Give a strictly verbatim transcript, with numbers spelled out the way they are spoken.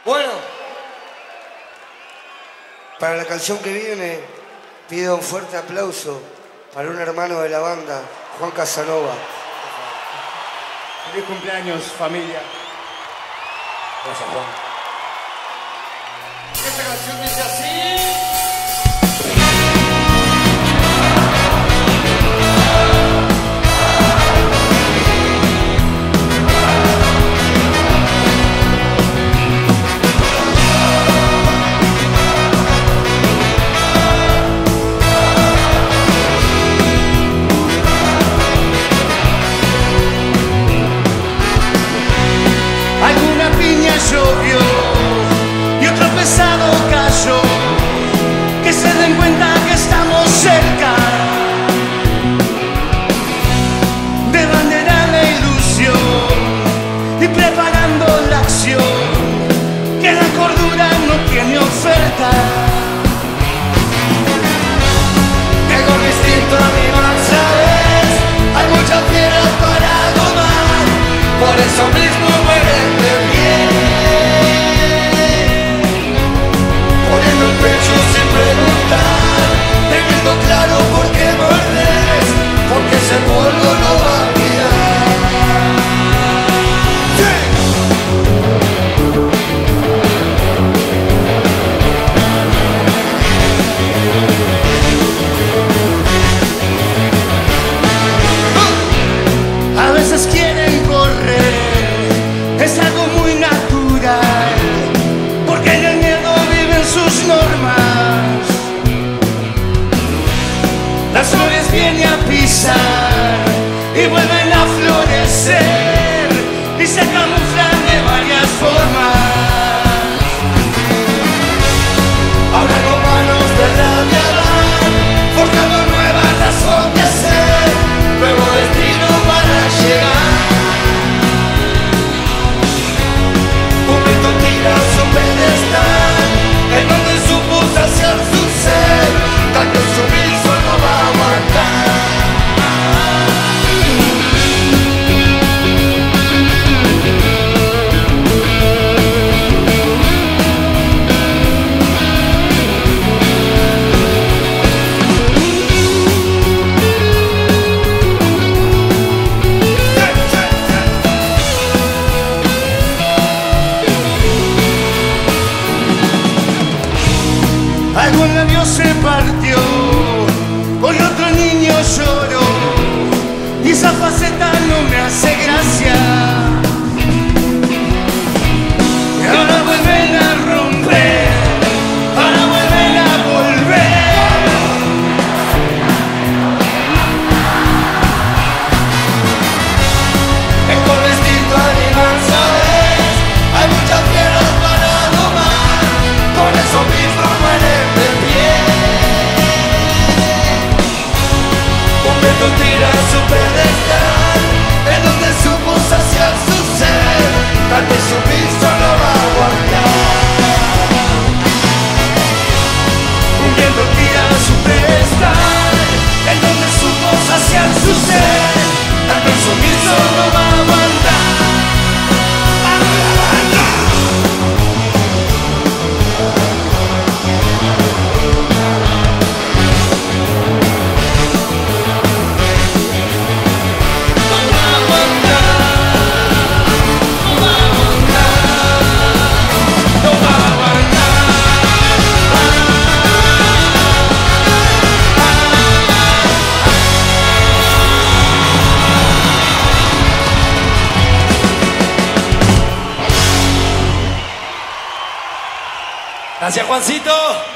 Bueno, para la canción que viene, pido un fuerte aplauso para un hermano de la banda, Juan Casanova. Feliz cumpleaños, familia. Gracias, Juan. Esta canción dice así. Alguna piña llovió y otro pesado cayó. Que se den cuenta que estamos cerca de banderar la ilusión y preparando la acción. Que la cordura no tiene oferta. Que con mi instinto animal, ¿sabes? Hay muchas fieras para domar. Por eso mismo mueren de pie, poniendo el pecho sin preguntar, teniendo claro por qué mordes, porque ese polvo no va a mirar. A veces quieren correr, es algo muy natural, porque en el miedo viven sus normas. Las flores vienen a pisar y vuelven a florecer y se camuflan de varias formas. Ahora con manos de rabia van, forjando nuevas razón de ser, nuevo destino para llegar. Un grito tira su pedestal, en donde supo saciar su ser, tanto sumiso no va a aguantar. Algún labio se partió, hoy otro niño lloró y esa faceta no me hace gracia. Y ahora vuelven a romper, ahora vuelven a volver. Es con instinto animal, ¿sabes? Hay muchas fieras para domar, por eso mismo mueren de pie. Un viento tira su pedestal, en donde supo saciar su ser, tanto sumiso no va a aguantar. Un viento tira su pedestal, en donde supo saciar su ser, tanto sumiso no va a aguantar. Gracias, Juancito.